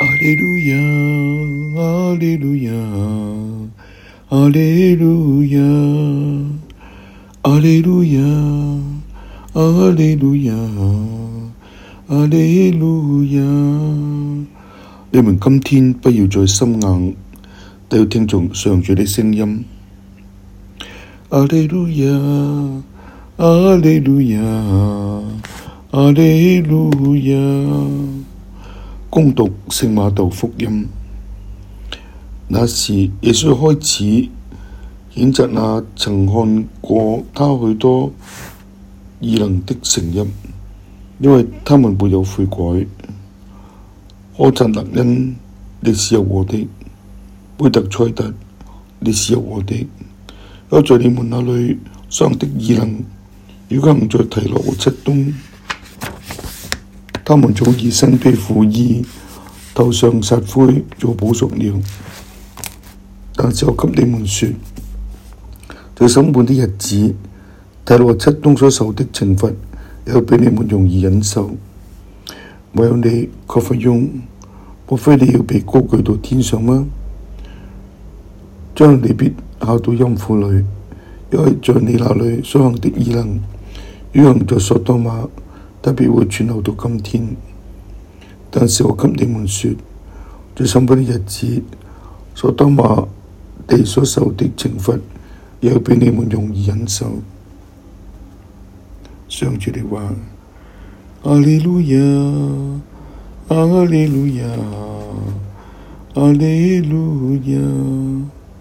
阿利路亞，阿利路亞，阿利路亞，阿利路亞，阿利路亞，阿利路亞。你們今天不要再心硬，都要聽從上主的聲音。阿利路亞，阿利路亞，阿利路亞。恭讀聖馬竇福音。那時，耶穌開始譴責那曾看過他許多異能的城邑，因為他們沒有悔改。苛察勒因，你是有禍的；貝特賽特，你是有禍的。因為在你們那裏所行的異能，如果行在提洛和漆冬，他們早已身披苦衣，頭上撒灰做補贖了。但是我給你們說，在審判的日子，提洛和漆冬所受的懲罰，又比你們容易忍受。唯有你，葛法翁，莫非你要被高舉到天上嗎？將來你必下到陰府裏，因為在你那裏所行的異能，如行在索多瑪，特別會傳流到今天。但是我給你們說，在審判的日子，索多瑪地所受的懲罰，也比你們容易忍受。上主的話。阿利路亞，阿利路亞，阿利路亞。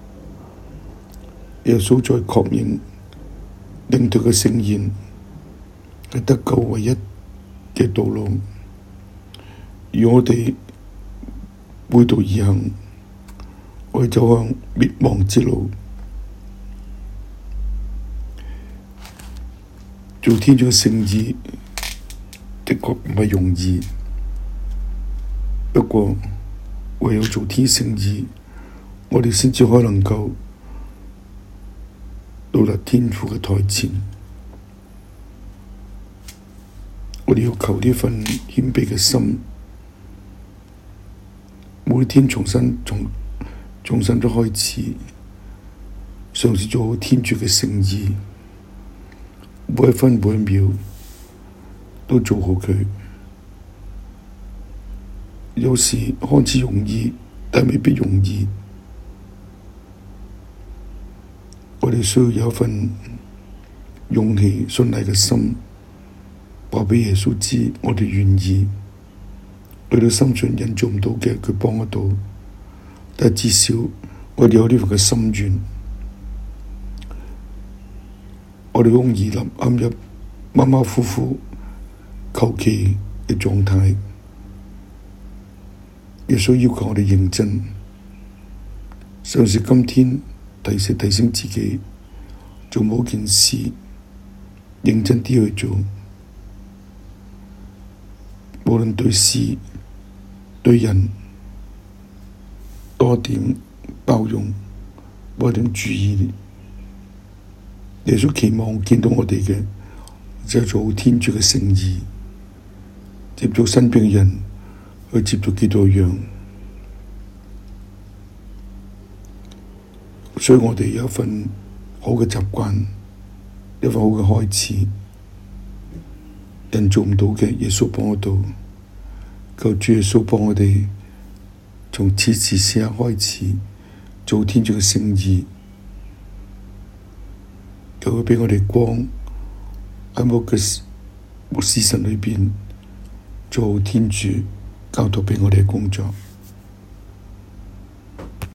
耶穌在確認領導嘅聖言係得救唯一嘅道路，而我哋背道而行，我哋走向滅亡之路。做天主嘅聖兒的確唔係容易，不過唯有做天聖兒，我哋先至可能夠到達天父嘅台前。我哋要求呢份謙卑嘅心，每天重新都開始，嘗試做好天主嘅聖兒，每一分每一秒都做好佢。有時看似容易，但未必容易。我哋需要有一份勇氣、信賴嘅心，話畀耶穌知我哋願意。對到深信人做唔到嘅，佢幫得到，但至少我哋有呢份嘅心願。我哋好易陷入馬馬虎虎、求其嘅狀態。耶穌要求我哋認真，嘗試今天提醒自己，做某件事認真啲去做，無論對事對人多點包容，多點注意。耶穌期望見到我哋嘅就係做好天主嘅聖兒，接觸身邊嘅人，去接觸基督一樣。所以我哋有一份好嘅習慣，一份好嘅開始。人做唔到嘅，耶穌幫得到。求主耶穌幫我哋，從此時此刻開始做天主嘅聖兒。求佢畀我哋光喺我嘅末世神裏邊做好天主交託畀我哋嘅工作。